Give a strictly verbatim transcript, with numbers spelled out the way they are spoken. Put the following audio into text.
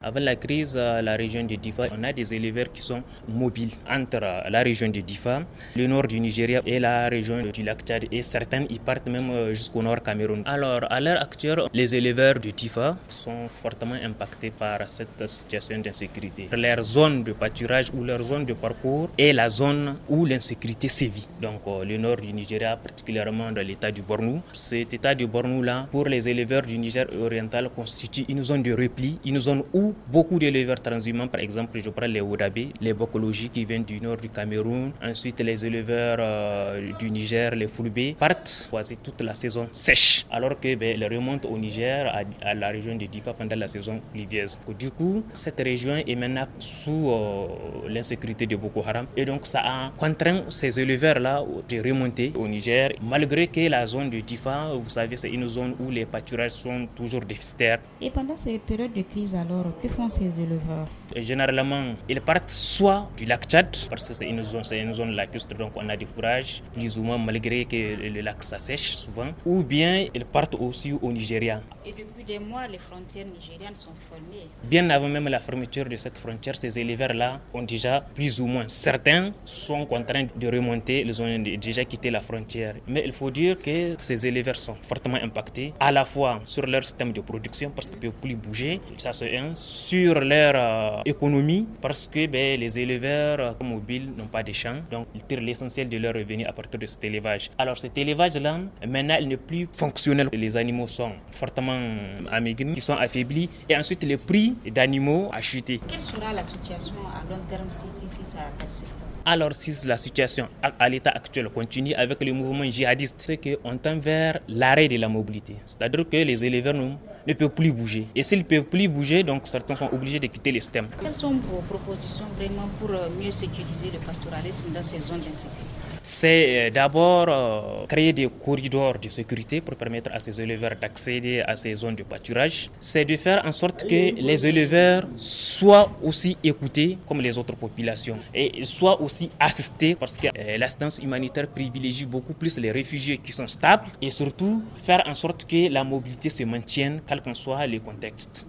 Avant la crise, la région de Difa, on a des éleveurs qui sont mobiles entre la région de Difa, le nord du Nigeria et la région du lac Tchad. Et certains y partent même jusqu'au nord Cameroun. Alors, à l'heure actuelle, les éleveurs de Difa sont fortement impactés par cette situation d'insécurité. Leur zone de pâturage ou leur zone de parcours est la zone où l'insécurité sévit. Donc, le nord du Nigeria, particulièrement dans l'état du Bornou. Cet état du Bornou-là, pour les éleveurs du Niger oriental, constitue une zone de repli, une zone où beaucoup d'éleveurs transhumants, par exemple, je prends les Wodabé, les Bokologi qui viennent du nord du Cameroun, ensuite les éleveurs euh, du Niger, les Fulbé, partent passer toute la saison sèche, alors que ben, ils remontent au Niger, à, à la région de Difa pendant la saison pluvieuse. Du coup, cette région est maintenant sous euh, l'insécurité de Boko Haram, et donc ça a contraint ces éleveurs-là de remonter au Niger, malgré que la zone de Difa, vous savez, c'est une zone où les pâturages sont toujours déficitaires. Et pendant ces périodes de crise alors, que font ces éleveurs? Et généralement, ils partent soit du lac Tchad, parce que c'est une zone, c'est une zone lacustre, donc on a du fourrage, plus ou moins, malgré que le lac s'assèche souvent, ou bien ils partent aussi au Nigeria. Et depuis des mois, les frontières nigérianes sont fermées. Bien avant même la fermeture de cette frontière, ces éleveurs-là ont déjà plus ou moins, certains sont contraints de remonter, ils ont déjà quitté la frontière. Mais il faut dire que ces éleveurs sont fortement impactés, à la fois sur leur système de production, parce qu'ils ne peuvent plus bouger, ça c'est un, sur leur euh, économie, parce que ben, les éleveurs euh, mobiles n'ont pas de champs, donc ils tirent l'essentiel de leur revenu à partir de cet élevage. Alors cet élevage-là, maintenant, il n'est plus fonctionnel. Les animaux sont fortement amaigris, ils sont affaiblis, et ensuite le prix d'animaux a chuté. Quelle sera la situation à long terme si, si, si ça persiste? Alors si la situation à, à l'état actuel continue avec le mouvement djihadiste, c'est qu'on tend vers l'arrêt de la mobilité. C'est-à-dire que les éleveurs non, ne peuvent plus bouger. Et s'ils ne peuvent plus bouger, donc certains sont obligés de quitter les systèmes. Quelles sont vos propositions vraiment pour mieux sécuriser le pastoralisme dans ces zones d'insécurité? C'est d'abord euh, créer des corridors de sécurité pour permettre à ces éleveurs d'accéder à ces zones de pâturage. C'est de faire en sorte que les éleveurs soient aussi écoutés comme les autres populations et soient aussi assistés, parce que euh, l'assistance humanitaire privilégie beaucoup plus les réfugiés qui sont stables, et surtout faire en sorte que la mobilité se maintienne quel qu'en soit le contexte.